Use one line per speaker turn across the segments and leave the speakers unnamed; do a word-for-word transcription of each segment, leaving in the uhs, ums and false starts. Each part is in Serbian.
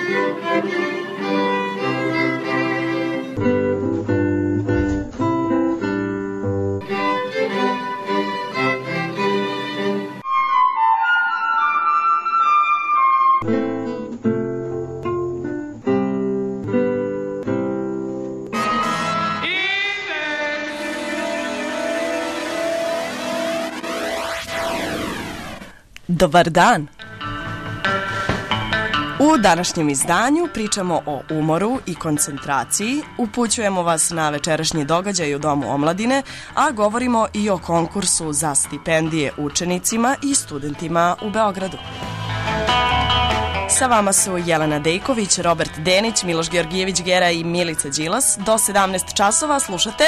Dobar dan! U današnjem izdanju pričamo o umoru i koncentraciji, upućujemo vas na večerašnji događaj u Domu omladine, a govorimo i o konkursu za stipendije učenicima i studentima u Beogradu. Sa vama su Jelena Dejković, Robert Denić, Miloš Georgijević-Gera i Milica Đilas. Do sedamnaest časova slušate...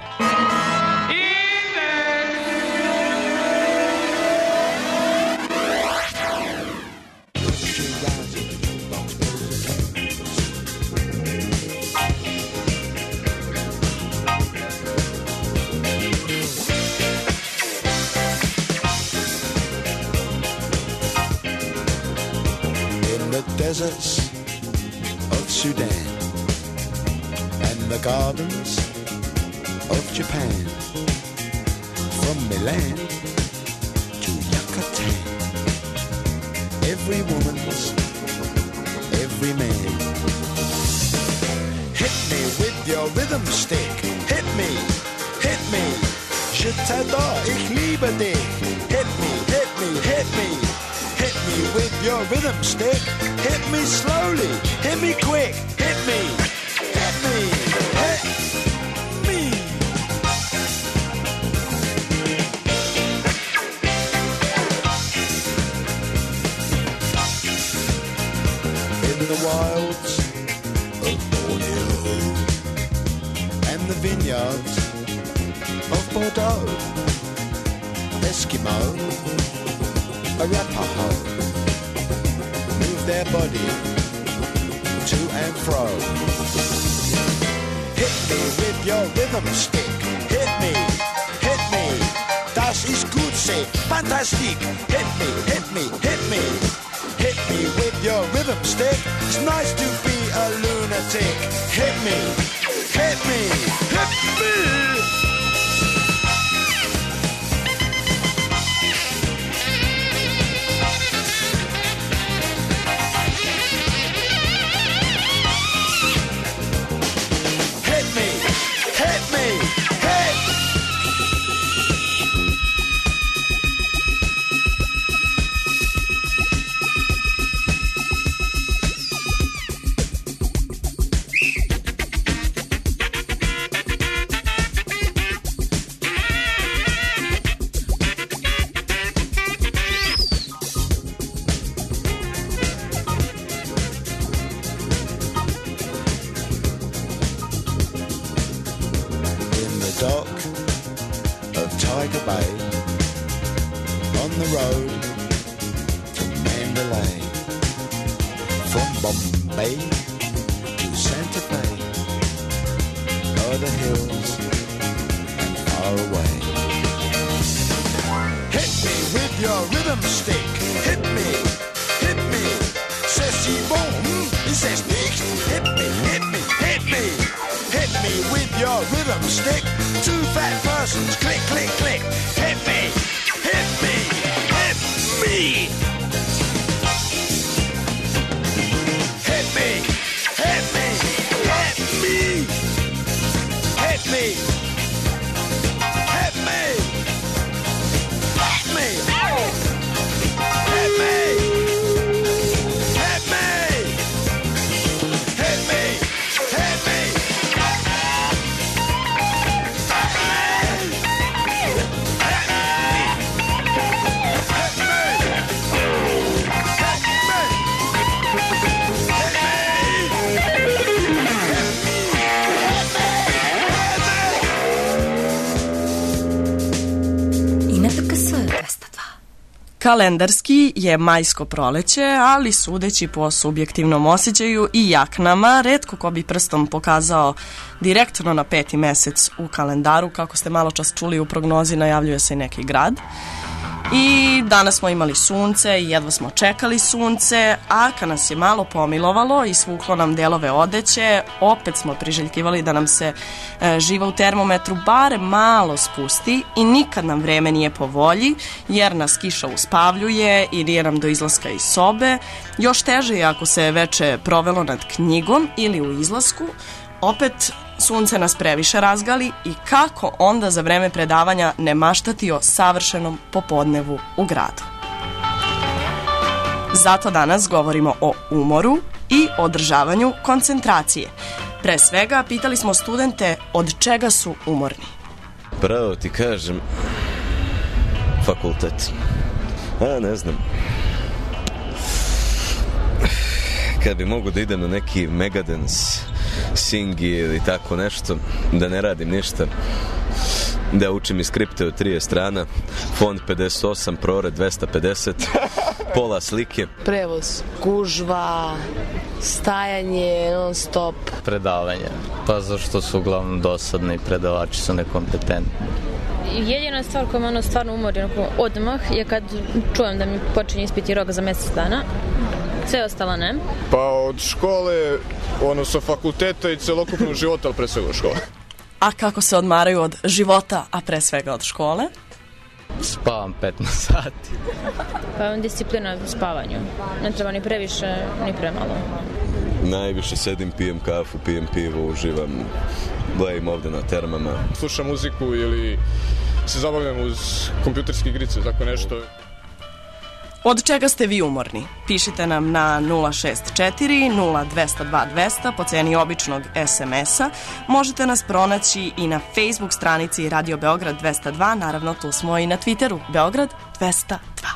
Deserts of Sudan and the gardens of Japan, from Milan to Yucatan, every woman's, every man. Hit me with your rhythm stick, hit me, hit me, je t'adore, ich liebe dich, hit me, hit me, hit me. Hit me with your rhythm stick. Hit me slowly. Hit me quick. Hit me. Hit me. Hit me. In the wilds of Borneo and the vineyards of Bordeaux, Eskimo, Arapaho, move their body to and fro. Hit me with your rhythm stick. Hit me, hit me. Das ist gut, say, fantastic. Hit me, hit me, hit me. Hit me with your rhythm stick. It's nice to be a lunatic. Hit me, hit me, hit me.
Kalendarski je majsko proleće, ali sudeći po subjektivnom osjećaju i jaknama, retko ko bi prstom pokazao direktno na peti mesec u kalendaru. Kako ste malo čas čuli u prognozi, najavljuje se neki grad. I danas smo imali sunce i jedva smo čekali sunce, a kad nas je malo pomilovalo i svuklo nam delove odeće, opet smo priželjkivali da nam se e, živa u termometru barem malo spusti i nikad nam vreme nije po volji, jer nas kiša uspavljuje i nije nam do izlaska iz sobe. Još teže je ako se veče provelo nad knjigom ili u izlasku, opet sunce nas previše razgali i kako onda za vreme predavanja ne maštati o savršenom popodnevu u gradu. Zato danas govorimo o umoru i održavanju koncentracije. Pre svega, pitali smo studente od čega su umorni.
Pravo ti kažem, fakultet. A, ne znam. Kad bi mogu da idem na neki Megadance, Singi ili tako nešto, da ne radim ništa, da učim i skripte od trideset strana, font pedeset osam, prored dvesta pedeset, pola slike. Prevoz,
gužva, stajanje non stop.
Predavanje, pa zašto su uglavnom dosadni i predavači su nekompetentni.
Jedina stvar koja me ono stvarno umori odmah je kad čujem da mi počinje ispiti rok za mjesec dana. Sve ostalo ne.
Pa od škole, ono sa fakulteta i celokupnog života, ali pre svega od škole.
A kako se odmaraju od života, a pre svega od škole?
Spavam petnaest sati.
Pa imam disciplina u spavanju. Ne treba ni previše, ni premalo.
Najviše sedim, pijem kafu, pijem pivo, uživam, blejim ovde na termama.
Slušam muziku ili se zabavljam uz kompjuterske igrice, tako nešto.
Od čega ste vi umorni? Pišite nam na nula šest četiri nula dva nula dva dva nula po ceni običnog es em es-a. Možete nas pronaći i na Facebook stranici Radio Beograd dvesta dva, naravno tu smo i na Twitteru Beograd dvesta dva.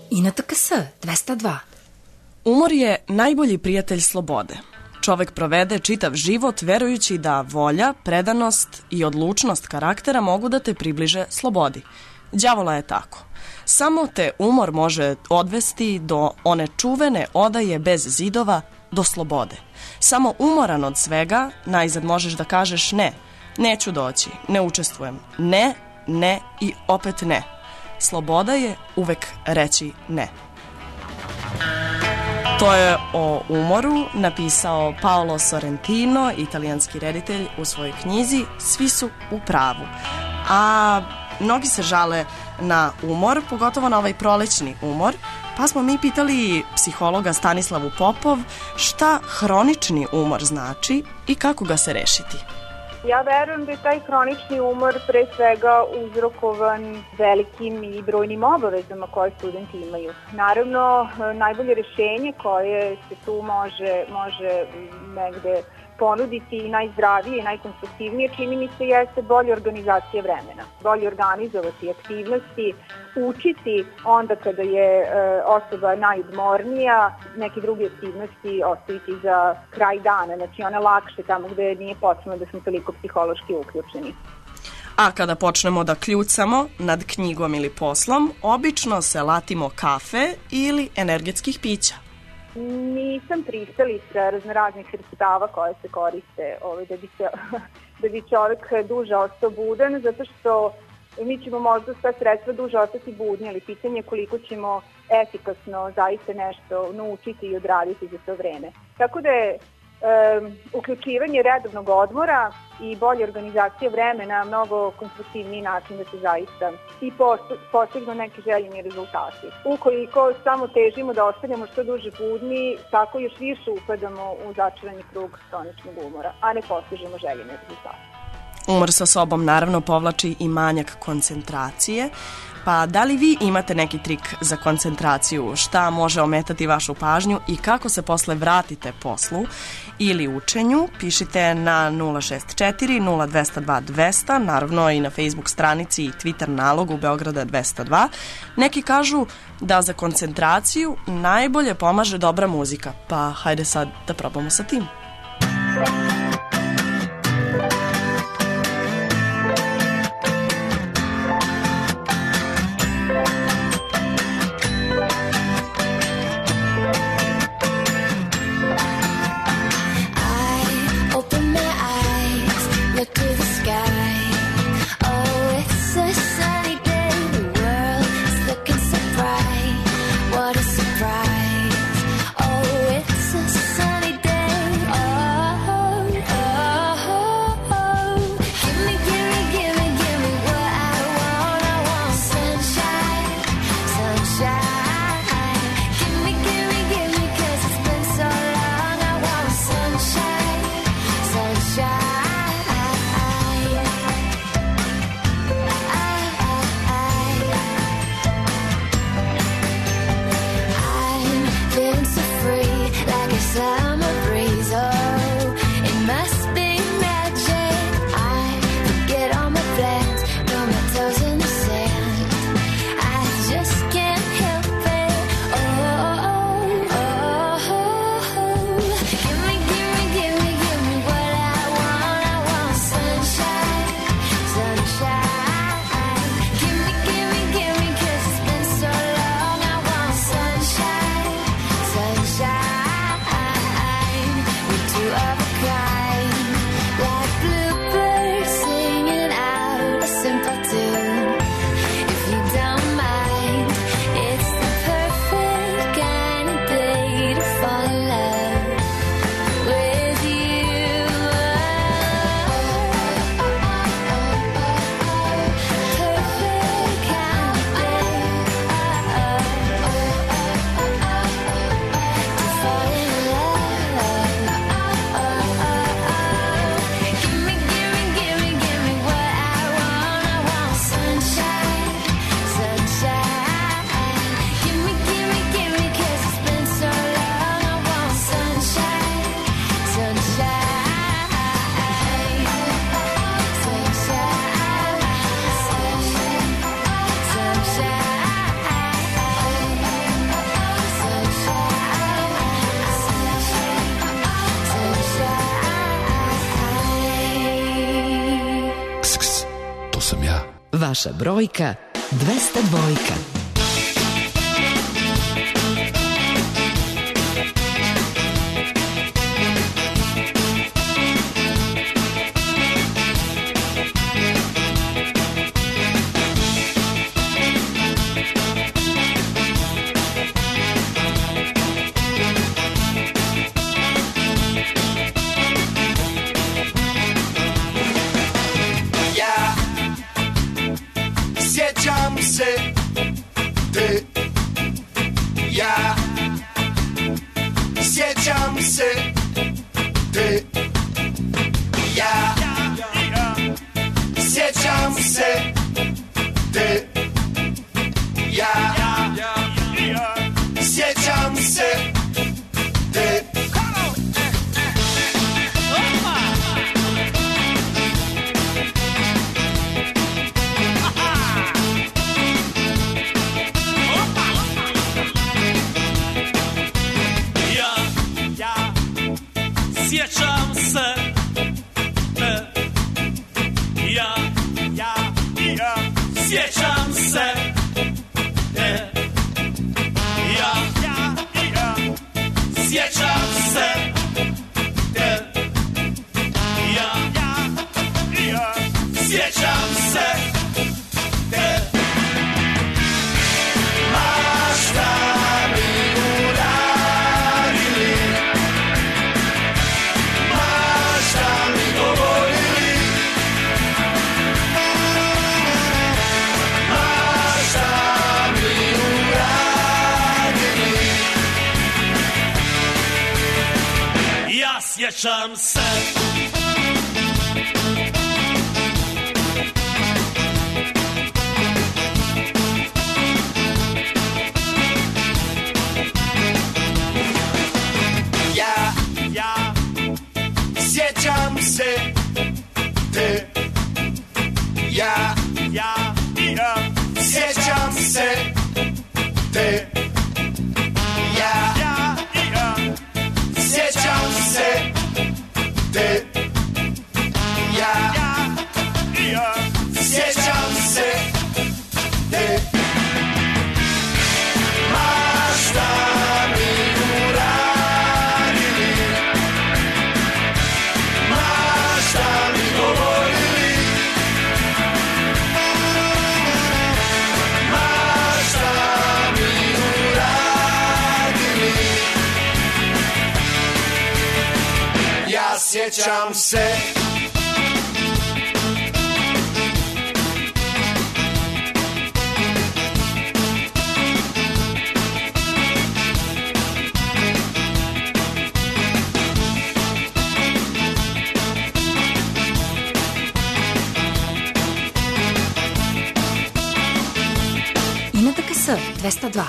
I N T K S dvesta dva.
Umor je najbolji prijatelj slobode. Čovek provede čitav život verujući da volja, predanost i odlučnost karaktera mogu da te približe slobodi. Đavola je tako. Samo te umor može odvesti do one čuvene odaje bez zidova, do slobode. Samo umoran od svega, najzad možeš da kažeš ne. Neću doći, ne učestvujem. Ne, ne i opet ne. Sloboda je uvek reći ne. To je o umoru napisao Paolo Sorrentino, italijanski reditelj, u svojoj knjizi Svi su u pravu. A mnogi se žale na umor, pogotovo na ovaj prolećni umor, pa smo mi pitali psihologa Stanislavu Popov šta hronični umor znači i kako ga se rešiti.
Ja verujem da je taj hronični umor pre svega uzrokovan velikim i brojnim obavezama koje studenti imaju. Naravno, najbolje rešenje koje se tu može, može negde ponuditi i najzdravije i najkonstruktivnije, čini mi se, jeste bolje organizacija vremena. Bolje organizovati aktivnosti, učiti onda kada je e, osoba najodmornija, neke druge aktivnosti ostaviti za kraj dana, znači one lakše tamo gde nije potrebno da smo toliko psihološki uključeni.
A kada počnemo da kljucamo nad knjigom ili poslom, obično se latimo kafe ili energetskih pića.
Nisam pristalica raznoraznih sredstava koje se koriste ovaj, da, bi se, da bi čovjek duže ostao budan, zato što mi ćemo možda sva sredstva duže ostati budni, ali pitanje je koliko ćemo efikasno zaista nešto naučiti i odraditi za to vreme. Tako da je um, uključivanje redovnog odmora i bolje organizacija vremena mnogo konstruktivniji način da se zaista i postignu neki željeni rezultati. Ukoliko samo težimo da ostanemo što duže budni, tako još više upadamo u začarani krug hroničnog umora, a ne postižemo željene rezultate.
Umor sa sobom naravno povlači i manjak koncentracije, pa da li vi imate neki trik za koncentraciju, šta može ometati vašu pažnju i kako se posle vratite poslu ili učenju? Pišite na nula šest četiri nula dva nula dva dva nula nula, naravno i na Facebook stranici i Twitter nalogu Beograda dvesta dva. Neki kažu da za koncentraciju najbolje pomaže dobra muzika, pa hajde sad da probamo sa tim.
Can't help
Vaša brojka dvesta dvojka.
Sjećam se te, ja, sjećam se te, ja, sjećam se te.
Sjećam se te, ja, ja, ja, sjećam se te, ja, ja, ja, sjećam se te, ja, ja, ja, sjećam se te. Ma šta mi uradili, sjećam se.
Ja, ja, sjećam se te, ja, ja, ja, sjećam se te, ja, ja, ja, sjećam se te, ja, ja, sjećam se te. Ma šta mi uradili, ma šta mi govorili, ma šta mi uradili, ja sjećam se.
I na D K S dvesta dva.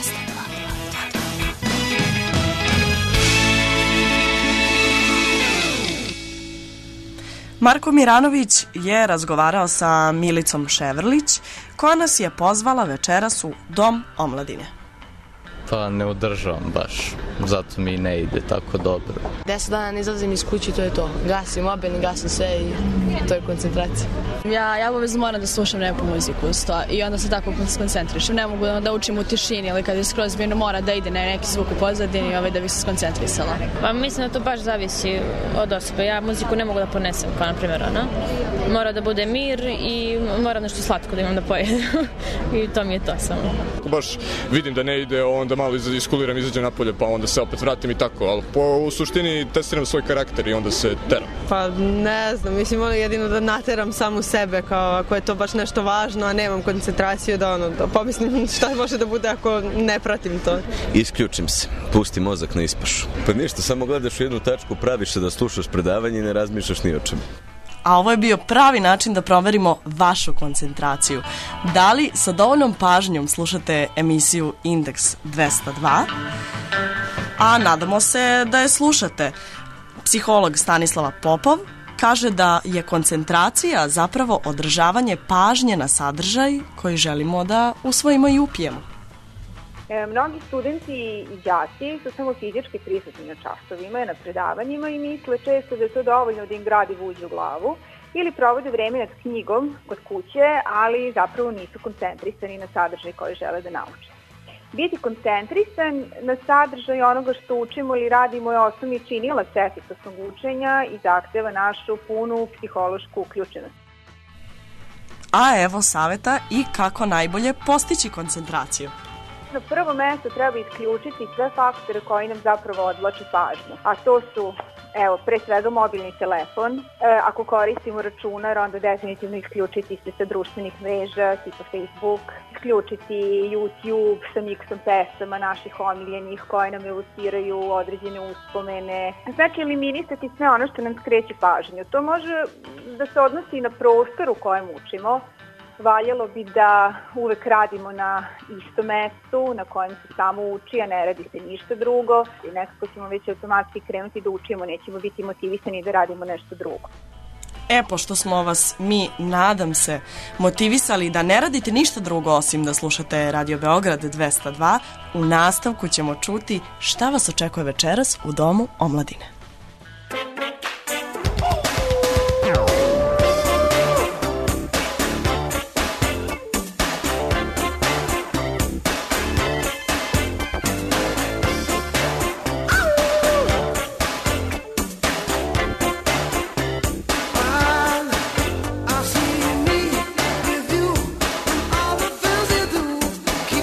Marko Miranović je razgovarao sa Milicom Ševrlić, koja nas je pozvala večeras u Dom omladine.
Pa ne održavam baš, zato mi ne ide tako dobro.
Deset dana ne izlazim iz kući, to je to. Gasim mobil, gasim sve i to je koncentracija.
Ja, ja obavezno moram da slušam neku muziku sto, i onda se tako skoncentrišem. Ne mogu da učim u tišini ili kad je skroz mirno, mora da ide na neki zvuk u pozadini ovaj, da bi se skoncentrisala.
Pa mislim da to baš zavisi od osobe. Ja muziku ne mogu da ponesem, kao na primjer ona. Mora da bude mir i mora nešto slatko da imam da pojedem. I to mi je to samo.
Baš vidim da ne ide, onda malo iskuliram, izađem napolje, pa onda se opet vratim i tako, ali po, u suštini testiram svoj karakter i onda se teram.
Pa ne znam, mislim ono jedino da nateram samu sebe, kao ako je to baš nešto važno, a nemam koncentraciju, da ono, da pomislim šta može da bude ako ne pratim to.
Isključim se, pusti mozak na ispašu. Pa ništa, samo gledaš u jednu tačku, praviš se da slušaš predavanje i ne razmišljaš ni o čemu.
A ovo je bio pravi način da proverimo vašu koncentraciju. Da li sa dovoljnom pažnjom slušate emisiju Indeks dvesta dva? A nadamo se da je slušate. Psiholog Stanislava Popov kaže da je koncentracija zapravo održavanje pažnje na sadržaj koji želimo da usvojimo i upijemo.
E, mnogi studenti i đaci su samo fizički prisutni na časovima i na predavanjima i misle često da je to dovoljno da im gradi vuđu u glavu ili provode vreme nad knjigom kod kuće, ali zapravo nisu koncentrisani na sadržaj koji žele da nauče. Biti koncentrisan na sadržaj onoga što učimo ili radimo je osnovni činilac efikasnog učenja i zahteva našu punu psihološku uključenost.
A evo saveta i kako najbolje postići koncentraciju.
Na prvo mesto treba isključiti sve faktore koji nam zapravo odvlače pažnju, a to su, evo, pre svega mobilni telefon. E, ako koristimo računar, onda definitivno isključiti se sa društvenih mreža, tipa Facebook, isključiti YouTube sa miksom pesama naših omiljenih koje nam evociraju određene uspomene. Znači, eliminisati sve ono što nam skreće pažnju. To može da se odnosi na prostor u kojem učimo. Valjalo bi da uvek radimo na istom mestu na kojem se samo uči, a ne radi se ništa drugo. I nekako ćemo već automatski krenuti da učimo, nećemo biti motivisani da radimo nešto drugo.
E, pošto smo vas mi, nadam se, motivisali da ne radite ništa drugo osim da slušate Radio Beograd dvesta dva, u nastavku ćemo čuti šta vas očekuje večeras u Domu omladine.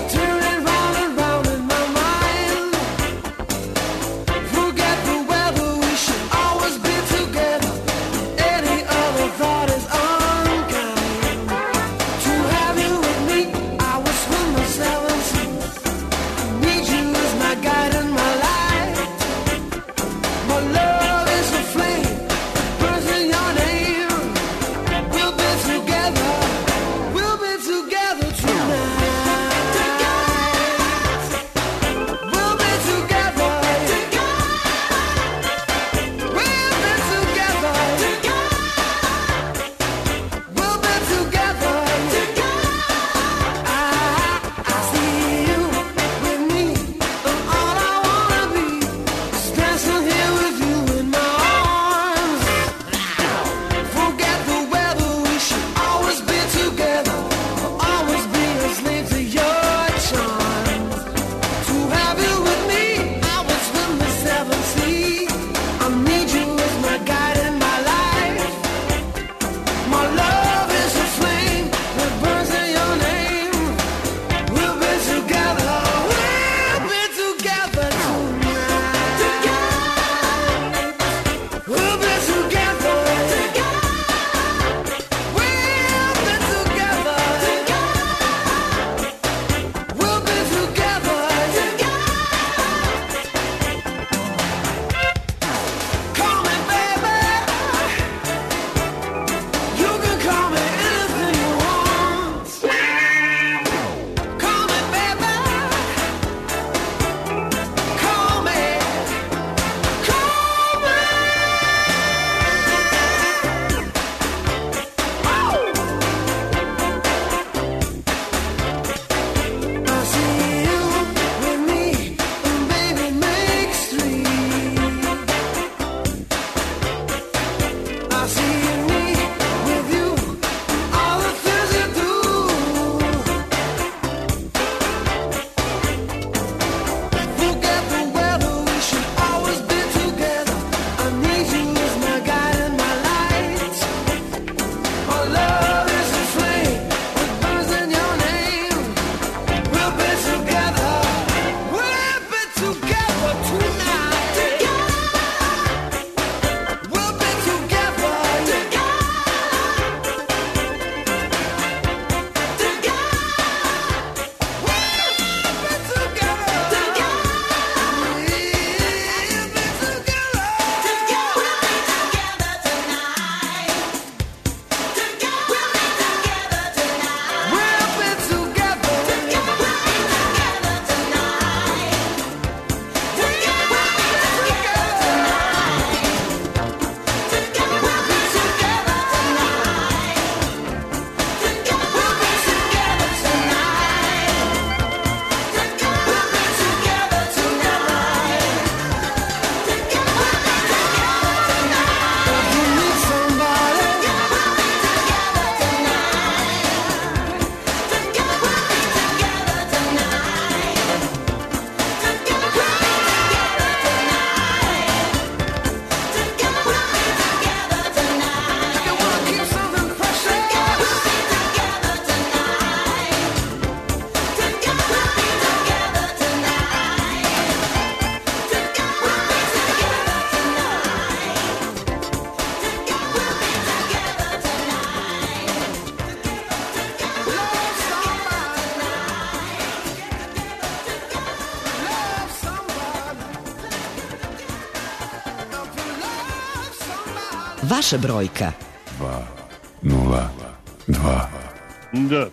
Forget the weather.
vaša brojka.
dva nula dva.
Da.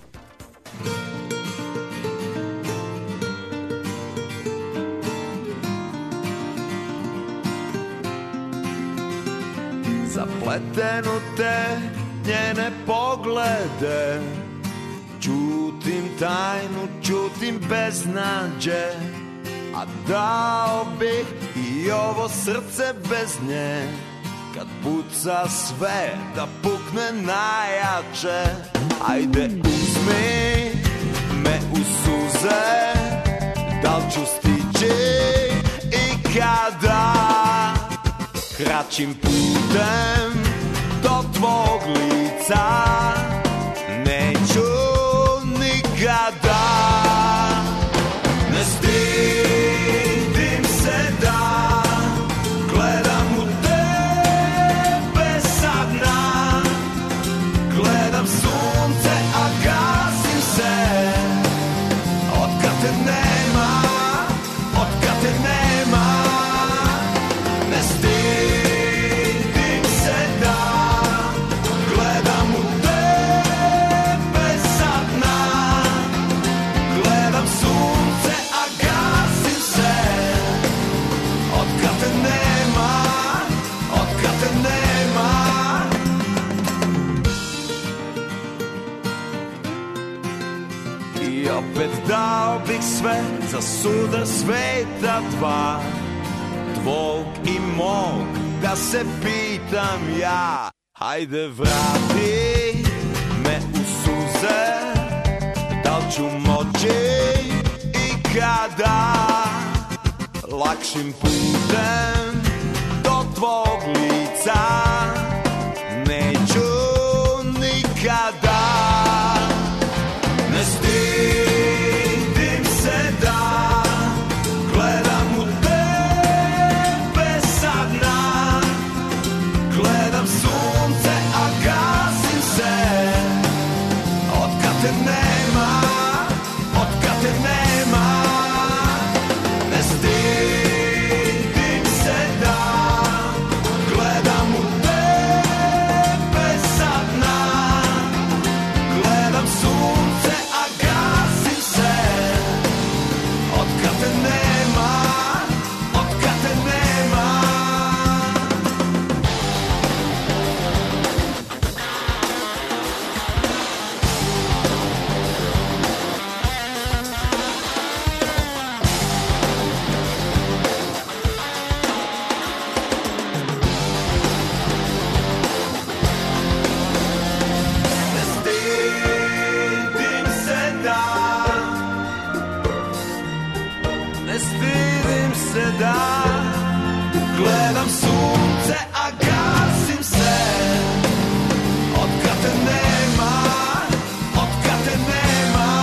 Zapletenu te njene poglede, čutim tajnu, čutim beznađe, a dao bih i ovo srce bez nje, kad puca sve da pukne najjače. Ajde uzmi me u suze, da li ću stići i kada, kraćim putem do tvog lica neću nikada. Ne stidim se da gledam u tebe sa dna, gledam sunce a gasim se, otkad te nema, otkad te nema. Ne stidim se da gledam u tebe sa dna, gledam sunce a gasim se, otkad te nema, otkad te nema. I opet dao bih sve za sudar sveta dva, tvog i mog, da se pitam ja. Hajde vrati me u suze, da li ću moći i kada, lakšim putem do tvog lica neću nikada. Ne stidim se da gledam u tebe sa dna, gledam sunce a gasim se, otkad te nema, otkad te nema. Ne stidim se da gledam u tebe sa dna, gledam sunce a gasim se, otkad te nema, otkad te nema. Ne stidim se da, ne stidim se da gledam sunce a gasim se, otkad te nema, otkad te nema.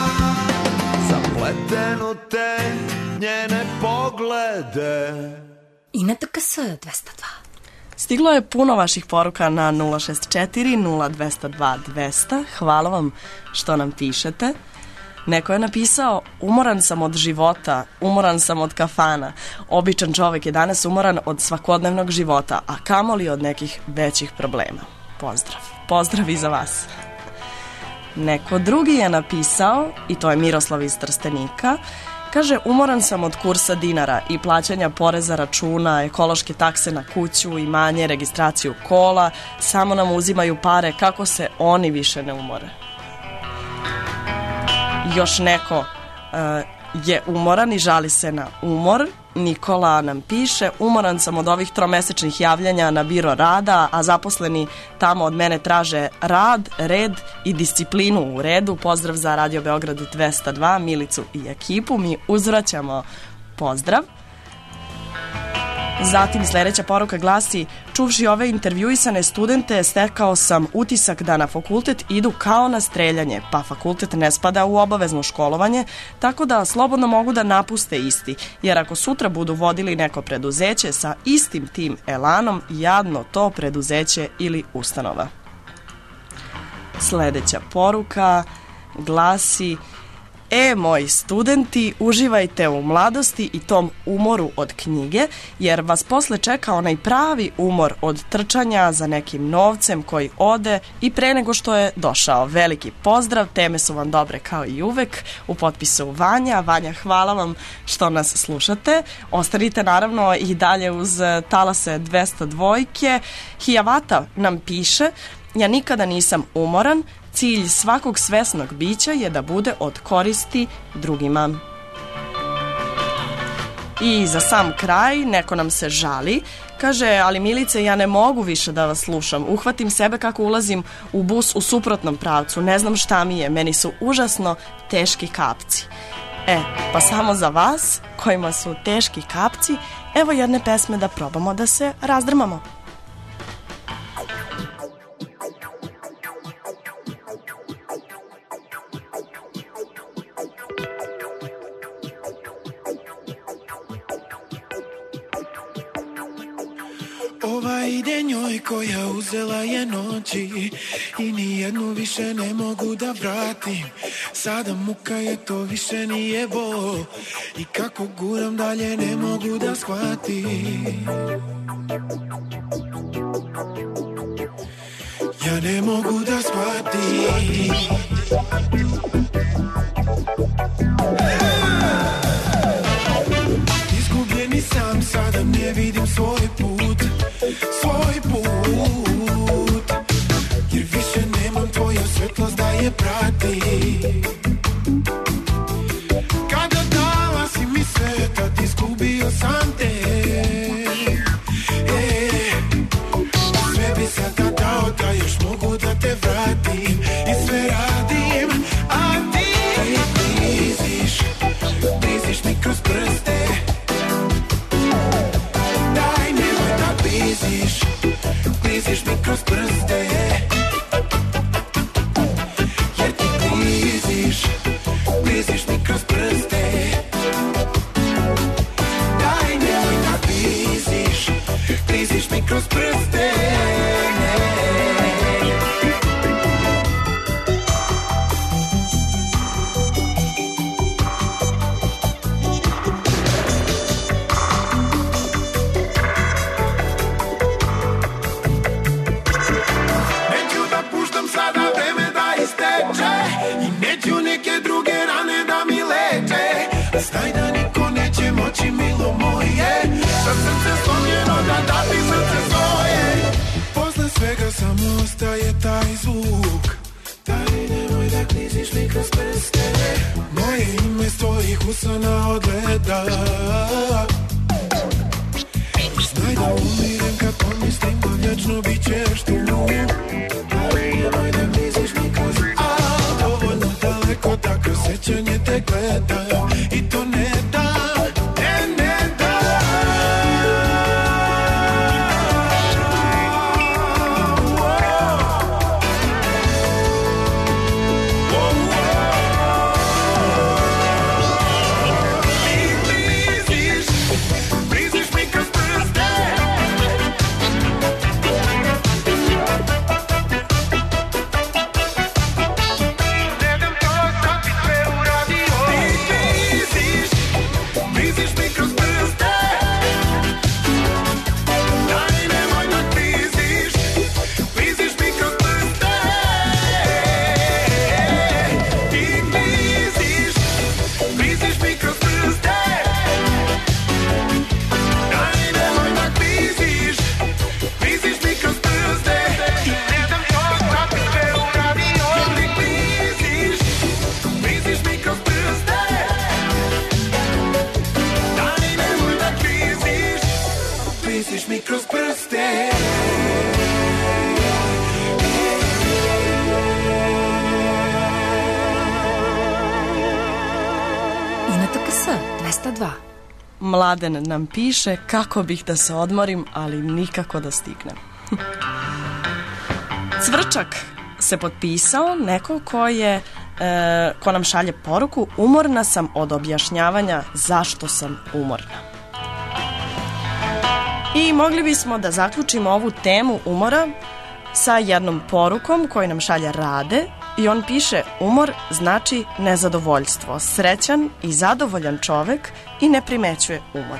Zapletenu te njene poglede.
I na T K S dvesta dva.
Stiglo je puno vaših poruka na nula šest četiri nula dva nula dva dvesta. Hvala vam što nam pišete. Neko je napisao: umoran sam od života, umoran sam od kafana. Običan čovek je danas umoran od svakodnevnog života, a kamoli od nekih većih problema. Pozdrav. Pozdrav i za vas. Neko drugi je napisao, i to je Miroslav iz Trstenika, kaže: umoran sam od kursa dinara i plaćanja poreza, računa, ekološke takse na kuću, imanje, registraciju kola. Samo nam uzimaju pare, kako se oni više ne umore. Još neko uh, je umoran i žali se na umor. Nikola nam piše: umoran sam od ovih tromesečnih javljanja na biro rada, a zaposleni tamo od mene traže rad, red i disciplinu u redu. Pozdrav za Radio Beograd dvesta dva, Milicu i ekipu. Mi uzvraćamo pozdrav. Zatim sljedeća poruka glasi: čuvši ove intervjuisane studente, stekao sam utisak da na fakultet idu kao na streljanje, pa fakultet ne spada u obavezno školovanje, tako da slobodno mogu da napuste isti, jer ako sutra budu vodili neko preduzeće sa istim tim elanom, jadno to preduzeće ili ustanova. Sljedeća poruka glasi: E, moji studenti, uživajte u mladosti i tom umoru od knjige, jer vas posle čeka onaj pravi umor od trčanja za nekim novcem koji ode i pre nego što je došao. Veliki pozdrav, teme su vam dobre kao i uvek, u potpisu Vanja. Vanja, hvala vam što nas slušate. Ostanite naravno i dalje uz talase dvesta dvojke. Hijavata nam piše: ja nikada nisam umoran, cilj svakog svesnog bića je da bude od koristi drugima. I za sam kraj, neko nam se žali, kaže: ali Milice, ja ne mogu više da vas slušam, uhvatim sebe kako ulazim u bus u suprotnom pravcu, ne znam šta mi je, meni su užasno teški kapci. E, pa samo za vas, kojima su teški kapci, evo jedne pesme da probamo da se razdrmamo.
Ova ide njoj koja uzela je noći i nijednu više ne mogu da vratim. Sada muka je, to više nije bol i kako guram dalje ne mogu da shvatim. Ja ne mogu da shvatim. Izgubljeni sam, sada ne vidim svoj put, svoj put, jer više nemam tvoju svetlost da je pratim. Kada dala si mi sve, tad izgubio sam te. E, sve bi sada dao da još mogu da te vratim i sve radim, a ti bliziš, bliziš mi kroz prste. Bliziš, bliziš mi kroz prste, jer ti bliziš, bliziš mi kroz prste. Daj nemoj da bliziš, bliziš mi kroz prste. Znaj da niko neće moći, milo moje, sa srce slomljeno da dati srce svoje. Posle svega samo ostaje taj zvuk. Daj nemoj da kliziš mi kroz prste. Moje ime s tvojih usana odgleda. Znaj da umirem kad pomislim da vječno bit ćeš tu. Daj nemoj da kliziš mi kroz prste. A dovoljno daleko da kroz sećanje te gledam. I to ne da, ne, ne da. Ti bliziš, bliziš mi kroz prste. Ne dam to šta bi sve uradio. Bliziš mi kroz prste. Daj nemoj da bliziš, bliziš mi kroz prste. Ti bliziš, bliziš mi kroz prste. Daj nemoj da bliziš, bliziš mi kroz prste. Ne dam to šta bi sve uradio. Ti bliziš, bliziš mi kroz prste. Bliziš mi kroz prste.
I na T K S dvesta dva.
Mladen nam piše: kako bih da se odmorim, ali nikako da stignem. Cvrčak se potpisao, neko ko je e, ko nam šalje poruku: umorna sam od objašnjavanja zašto sam umorna. I mogli bismo da zaključimo ovu temu umora sa jednom porukom koju nam šalje Rade I on piše, umor znači nezadovoljstvo, srećan i zadovoljan čovek i ne primećuje umor.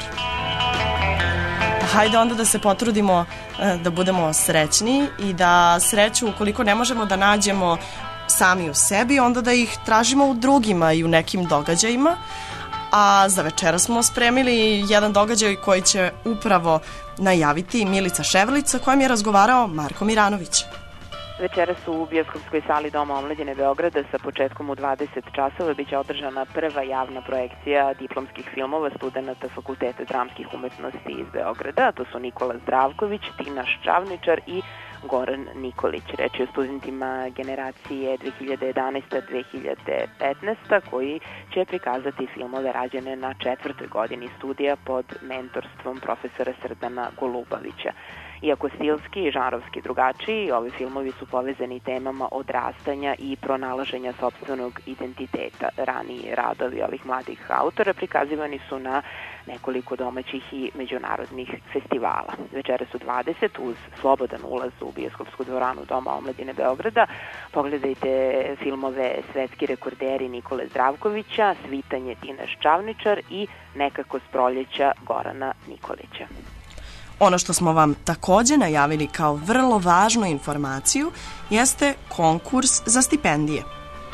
Hajde onda da se potrudimo da budemo srećni i da sreću, ukoliko ne možemo da nađemo sami u sebi, onda da ih tražimo u drugima i u nekim događajima. A za večera smo spremili jedan događaj koji će upravo najaviti Milica Ševrlić, sa kojom je razgovarao Marko Miranović.
Večeras u bioskopskoj sali Doma omladine Beograda sa početkom u dvadeset časova biće održana prva javna projekcija diplomskih filmova studenta Fakulteta dramskih umetnosti iz Beograda. To su Nikola Zdravković, Tina Ščavničar i Goran Nikolić. Reč je o studentima generacije dve hiljade jedanaesta do dve hiljade petnaesta koji će prikazati filmove rađene na četvrtoj godini studija pod mentorstvom profesora Srdana Golubavića. Iako stilski i žanrovski drugačiji, ovi filmovi su povezani temama odrastanja i pronalaženja sopstvenog identiteta. Raniji radovi ovih mladih autora prikazivani su na nekoliko domaćih i međunarodnih festivala. Večeras u dvadeset uz slobodan ulaz u bioskopsku dvoranu Doma omladine Beograda pogledajte filmove Svetski rekorderi Nikole Zdravkovića, Svitanje Tine Ščavničar i Nekako s proljeća Gorana Nikolića.
Ono što smo vam takođe najavili kao vrlo važnu informaciju jeste konkurs za stipendije.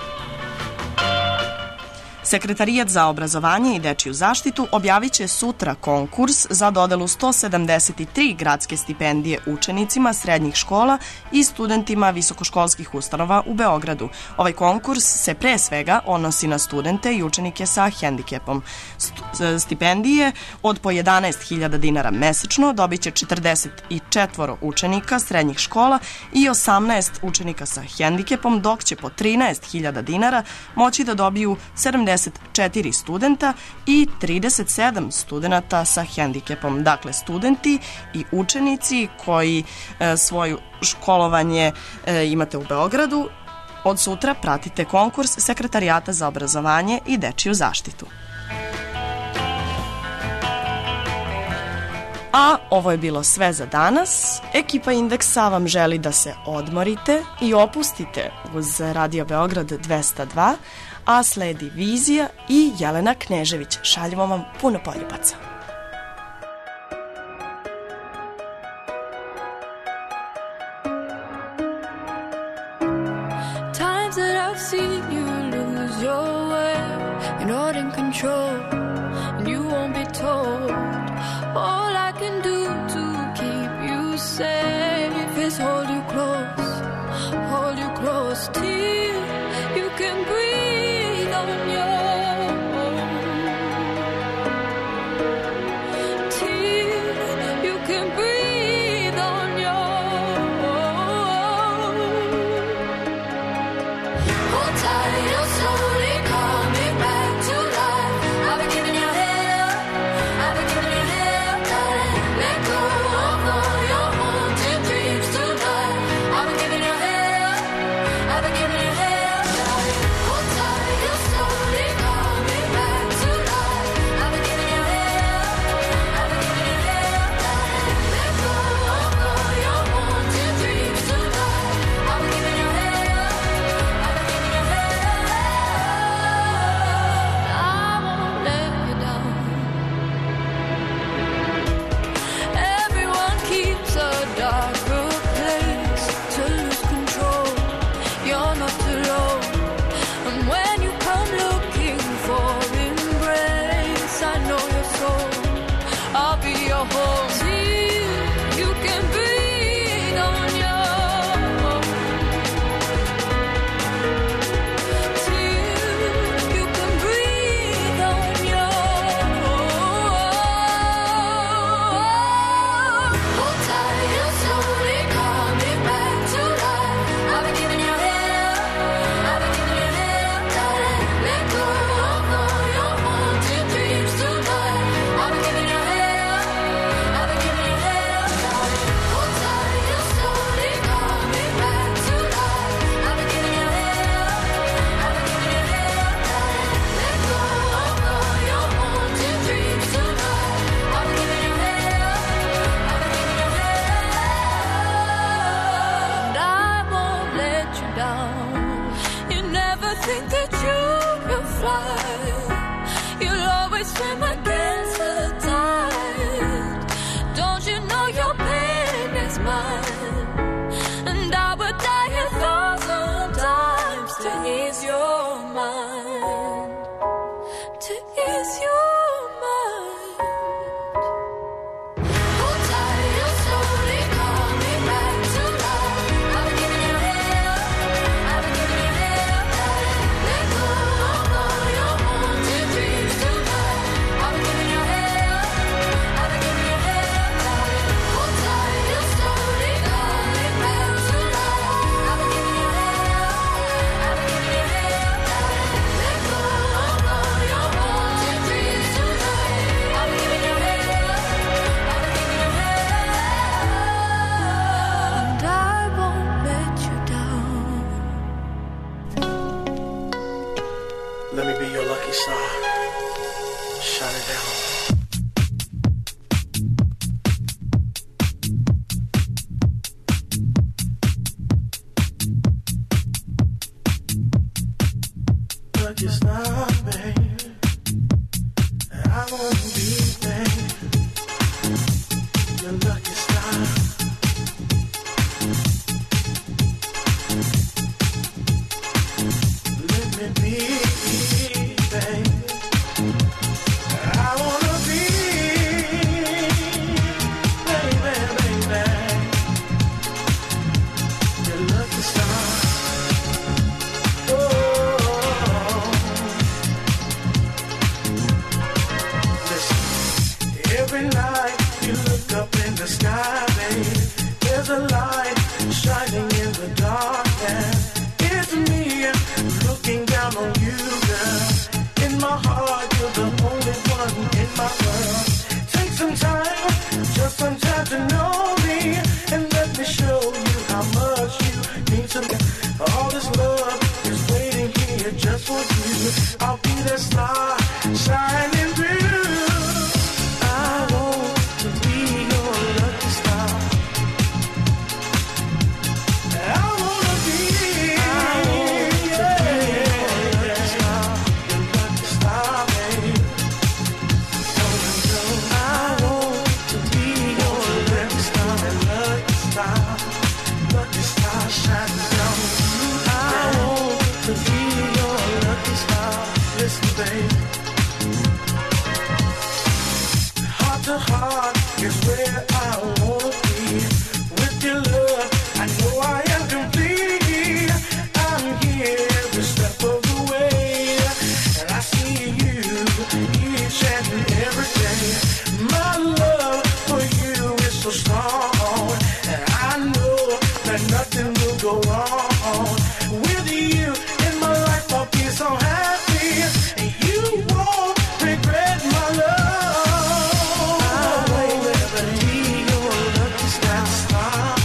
Sekretarijat za obrazovanje i dečiju zaštitu objavit će sutra konkurs za dodelu sto sedamdeset tri gradske stipendije učenicima srednjih škola i studentima visokoškolskih ustanova u Beogradu. Ovaj konkurs se pre svega odnosi na studente i učenike sa hendikepom. Stipendije od po jedanaest hiljada dinara mesečno dobit će četrdeset četiri učenika srednjih škola i osamnaest učenika sa hendikepom, dok će po trinaest hiljada dinara moći da dobiju sedamdeset četiri studenta i trideset sedam studenta sa hendikepom. Dakle, studenti i učenici koji e, svoju školovanje e, imate u Beogradu, od sutra pratite konkurs Sekretarijata za obrazovanje i dečiju zaštitu. A ovo je bilo sve za danas. Ekipa Indeksa vam želi da se odmorite i opustite uz Radio Beograd dvesta dva, a sledi Vizija i Jelena Knežević. Šaljemo vam puno poljubaca.
Times that I've seen you lose your way, you're not in control, and you won't be told. All I can do to keep you safe is hold you close, hold you close till you can breathe on your own, till you can breathe on your own. Hold tight, you're slowly coming back to life. I've been giving you hell, I've been giving you hell. Let go of all your haunted dreams tonight. I've been giving you hell, I've been giving you hell. Hold tight, you're slowly coming back to life. I've been giving you hell, I've been giving you hell. Let go of all your haunted dreams tonight. I've been giving you hell, I've been giving you hell. I won't let you down. Everyone keeps a darker place to lose control. You're not alone. And when you come looking for embrace, I know your soul. I'll be your home till you can breathe on your own. Till you can breathe on your own. Hold tight, you're slowly coming back to life. I've been giving you hell, I've been giving you hell. Let go of all your haunted dreams tonight. I've been giving you hell, I've swim against the tide. Don't you know your pain is mine? And I would die a thousand times to ease your mind, to ease your mind. Hold tight, you'll slowly call me back to life. I've been giving you hell, I've been giving you hell, darling. Let go of all your haunted dreams tonight. I've been giving you hell, I've been giving you hell, darling. Hold tight, you'll slowly call me back to life. I've been giving you hell, I've been giving you hell, darling. Let go of all your haunted dreams tonight. I've been giving you hell, I've been giving you hell, and I won't let you down.
Let me be your lucky star. Shine it down. Lucky star, babe. I wanna be, babe, your lucky star. Let me be, babe. I wanna be, baby, baby, your lucky star. Oh, listen. Every night you look up in the sky, babe. There's a light shining in the darkness. It's me looking down on you, girl. In my heart, you're the only one in my world. Take some time, just some time to know me, and let me show you how much you mean to me. All this love is waiting here just for you. I'll be the star shining through. I want to be your lucky star. I wanna be, I want to be your lucky star, your lucky star, babe. I want to be your lucky star, lucky star, lucky star shining down. I want to be your lucky star. Listen, babe. Heart to heart is where I wanna be. With your love, I know I am complete. I'm here every step of the way, and I see you each and every day. My love for you is so strong, and I know that nothing will go wrong. With you in my life, I'll be so happy, and you won't regret my love. I will never be your lucky star.